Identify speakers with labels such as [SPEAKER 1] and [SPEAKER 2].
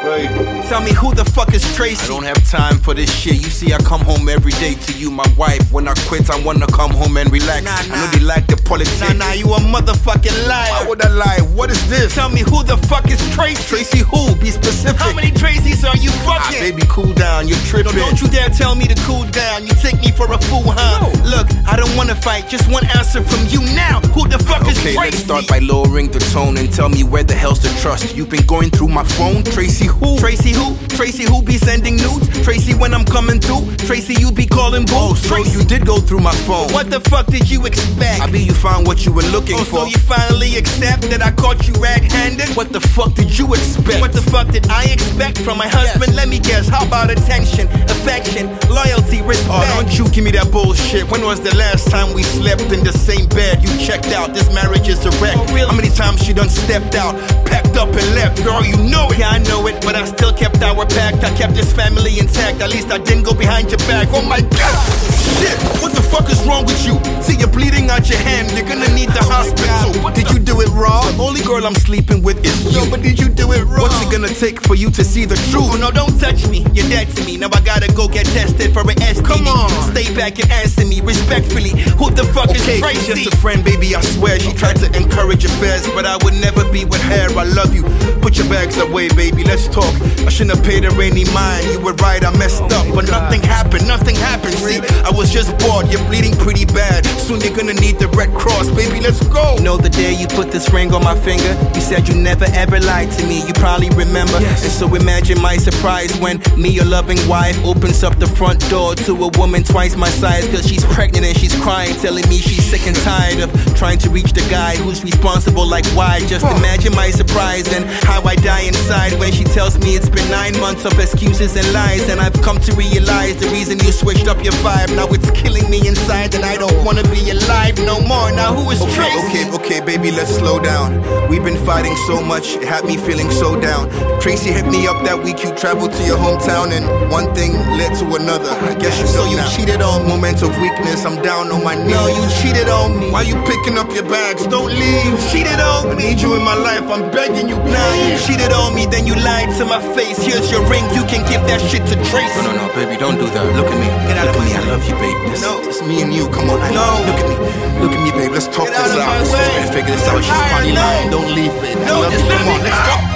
[SPEAKER 1] Right.
[SPEAKER 2] Tell me who the fuck is Tracy?
[SPEAKER 1] I don't have time for this shit. You see, I come home every day to you, my wife. When I quit, I wanna come home and relax.
[SPEAKER 2] Nah.
[SPEAKER 1] I know they like the politics.
[SPEAKER 2] Nah, you a motherfucking liar.
[SPEAKER 1] Why would I lie? What is this?
[SPEAKER 2] Tell me who the fuck is Tracy?
[SPEAKER 1] Tracy who? Be specific.
[SPEAKER 2] How many Tracys are you fucking?
[SPEAKER 1] Baby, cool down. You're tripping.
[SPEAKER 2] No, don't you dare tell me to cool down. You take me for a fool, huh?
[SPEAKER 1] No.
[SPEAKER 2] Look, I don't wanna fight. Just one answer from you now. Who the fuck is
[SPEAKER 1] Okay,
[SPEAKER 2] Tracy?
[SPEAKER 1] let's start by lowering the tone and tell me where the hell's the trust. You've been going through my phone. Tracy who?
[SPEAKER 2] Tracy who? Tracy who be sending nudes? Tracy when I'm coming through? Tracy you be calling boo?
[SPEAKER 1] Oh, so you did go through my phone.
[SPEAKER 2] What the fuck did you expect?
[SPEAKER 1] I bet you found what you were looking for.
[SPEAKER 2] So you finally accept that I caught you rag-handed?
[SPEAKER 1] What the fuck did you expect?
[SPEAKER 2] What the fuck did I expect from my husband? Let me guess, how about attention, affection, loyalty, respect?
[SPEAKER 1] Oh, don't you give me that bullshit. When was the last time we slept in the same bed? You checked out, this marriage is a wreck.
[SPEAKER 2] Oh, really?
[SPEAKER 1] How many times she done stepped out, packed up and left? Girl, you know it.
[SPEAKER 2] Yeah, I know it, but I still kept our pact. I kept this family intact, at least I didn't go behind your back. Oh my god, shit, what the fuck is wrong with you? See, you're bleeding out your hand, you're gonna need the hospital.
[SPEAKER 1] Did you do it wrong? The only girl I'm sleeping with is you.
[SPEAKER 2] No, but did you do it wrong?
[SPEAKER 1] What's it gonna take for you to see the truth?
[SPEAKER 2] Oh no, don't touch me, you're dead to me. Now I gotta go get tested for an STD.
[SPEAKER 1] Come on.
[SPEAKER 2] Stay back and answer me respectfully. Who the fuck is Tracy?
[SPEAKER 1] Just a friend, baby, I swear. She tried to encourage affairs, but I would never be with her. I love you. Put your bags away, baby, let's talk. I shouldn't have paid her any mind. You were right, I messed up. But nothing happened. See, I was just bored. You're bleeding pretty bad. Soon you're gonna need the Red Cross, baby, let's go.
[SPEAKER 2] You know the day you put this ring on my finger, you said you never ever lied to me. You probably remember.
[SPEAKER 1] Yes.
[SPEAKER 2] And so imagine my surprise when me, your loving wife, opens up the front door to a woman twice my size. Cause she's pregnant and she's crying, telling me she's sick and tired of trying to reach the guy who's responsible. Like why? Just imagine my surprise and how I die inside when she tells me it's been 9 months of excuses and lies. And I've come to realize the reason you switched up your vibe. Now it's killing me inside and I don't wanna be alive no more. Now who is Tracy?
[SPEAKER 1] Okay, baby, let's slow down. We've been fighting so much, it had me feeling so down. Tracy hit me up that week, you traveled to your hometown, and one thing led to another. I guess you
[SPEAKER 2] So
[SPEAKER 1] know
[SPEAKER 2] you
[SPEAKER 1] now.
[SPEAKER 2] cheated on me.
[SPEAKER 1] Moments of weakness, I'm down on my knees.
[SPEAKER 2] No, you cheated on me.
[SPEAKER 1] Why you picking up your bags? Don't leave.
[SPEAKER 2] You cheated on
[SPEAKER 1] I
[SPEAKER 2] me.
[SPEAKER 1] need you in my life, I'm begging you.
[SPEAKER 2] Nah, you cheated on me, then you lied to my face. Here's your ring, you can give that shit to Tracy.
[SPEAKER 1] No, baby, don't do that. Look at me.
[SPEAKER 2] Get out
[SPEAKER 1] Look
[SPEAKER 2] of
[SPEAKER 1] at
[SPEAKER 2] my
[SPEAKER 1] me. I
[SPEAKER 2] way.
[SPEAKER 1] love you, babe.
[SPEAKER 2] No.
[SPEAKER 1] It's me and you. Come on.
[SPEAKER 2] No.
[SPEAKER 1] Look at me, babe. Let's talk
[SPEAKER 2] Get
[SPEAKER 1] this
[SPEAKER 2] out of
[SPEAKER 1] out.
[SPEAKER 2] my
[SPEAKER 1] Let's
[SPEAKER 2] way.
[SPEAKER 1] try to figure this out. She's
[SPEAKER 2] I
[SPEAKER 1] probably
[SPEAKER 2] know.
[SPEAKER 1] lying. Don't leave, babe. I
[SPEAKER 2] No,
[SPEAKER 1] love you.
[SPEAKER 2] just let
[SPEAKER 1] Come
[SPEAKER 2] me
[SPEAKER 1] on, let's
[SPEAKER 2] out.
[SPEAKER 1] talk.